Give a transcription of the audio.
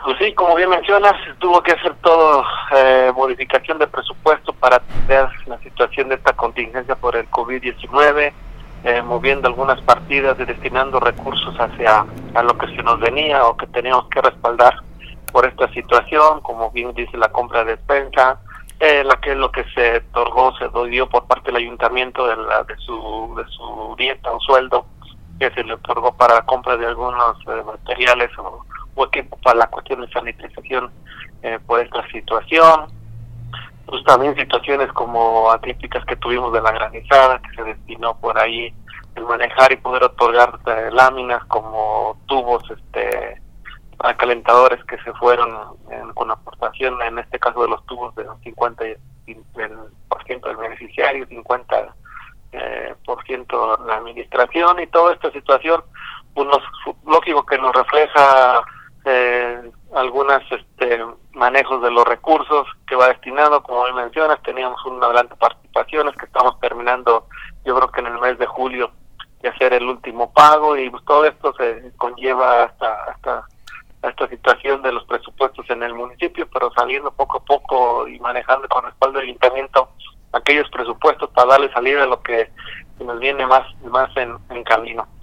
Pues sí, como bien mencionas, tuvo que hacer todo modificación de presupuesto para atender la situación de esta contingencia por el COVID-19, moviendo algunas partidas y destinando recursos hacia a lo que se nos venía o que teníamos que respaldar por esta situación, como bien dice la compra de despensa, lo que se otorgó, se dio por parte del ayuntamiento de su dieta o sueldo, que se le otorgó para la compra de algunos materiales o equipo para la cuestión de sanitización por esta situación. Pues también situaciones como atípicas que tuvimos de la granizada, que se destinó por ahí el manejar y poder otorgar láminas como tubos para calentadores que se fueron con aportación, en este caso de los tubos del 50% del beneficiario, 50% la administración, y toda esta situación pues lógico que nos refleja algunas manejos de los recursos que va destinado, como bien mencionas. Teníamos una gran participaciones que estamos terminando, yo creo que en el mes de julio, de hacer el último pago, y pues todo esto se conlleva hasta esta situación de los presupuestos en el municipio, pero saliendo poco a poco y manejando con respaldo del ayuntamiento aquellos presupuestos para darle salida a lo que nos viene más en camino.